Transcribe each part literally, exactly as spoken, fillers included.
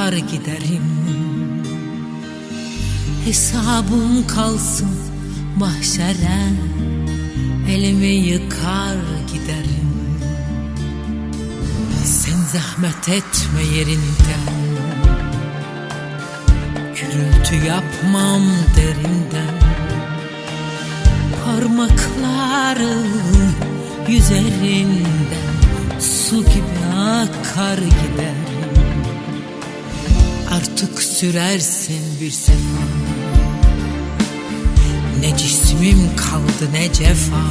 atar giderim. Hesabım kalsın mahşere, elimi yıkar giderim. Sen zahmet etme yerinden, gürültü yapmam derinden. Parmaklarım yüzerinden su gibi akar giderim. Artık sürersin bir sefa, ne cismim kaldı ne cefa.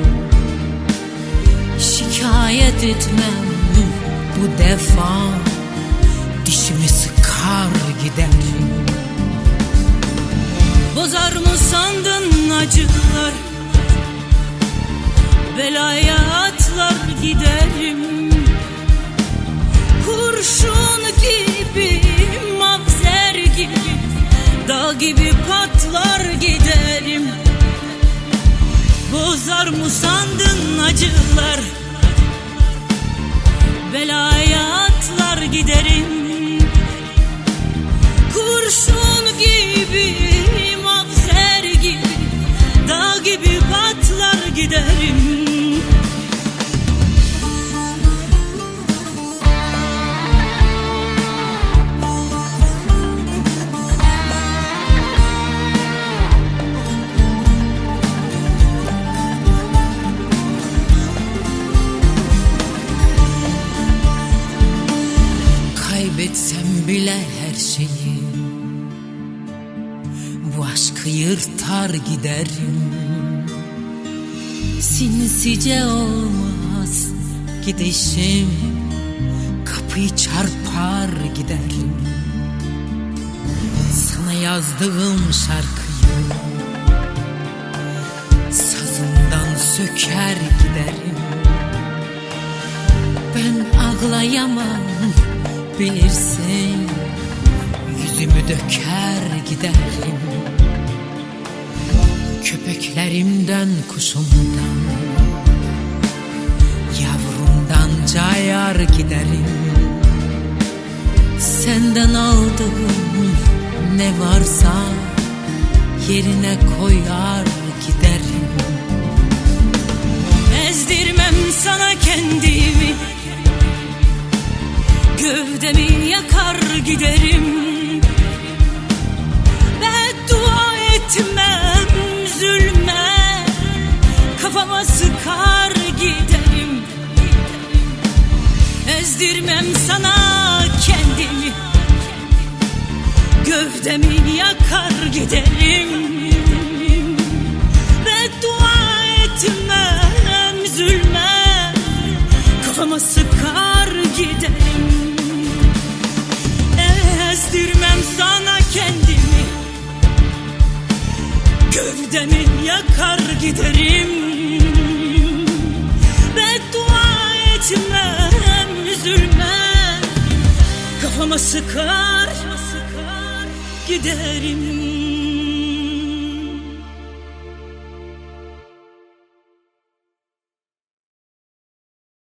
Şikayet etmem bu defa, dişimi sıkar giderim. Bozar mı sandın acılar, belaya atlar giderim. Kurşun gibi, mavzer gibi, dağ gibi patlar giderim. Bozar mı sandın acılar, belaya atlar giderim. Kurşun gibi, mavzer gibi, dağ gibi patlar giderim. Kaybetsem bile her şeyi, bu aşkı yırtar giderim. Sinsice olmaz gidişim, kapıyı çarpar giderim. Sana yazdığım şarkıyı sazından söker giderim. Ben ağlayamam bilirsin, yüzümü döker giderim. Köpeklerimden, kuşumdan, yavrumdan cayar giderim. Senden aldığım ne varsa yerine koyar giderim. Ezdirmem sana kendimi, gövdemi yakar giderim. Beddua etmem zulme, kafama sıkar giderim. Ezdirmem sana kendimi, gövdemi yakar giderim. Beddua etmem zulme, kafama sıkar giderim. Ezdirmem sana kendimi, gövdemi yakar giderim. Beddua etmem üzülme, kafama sıkar giderim.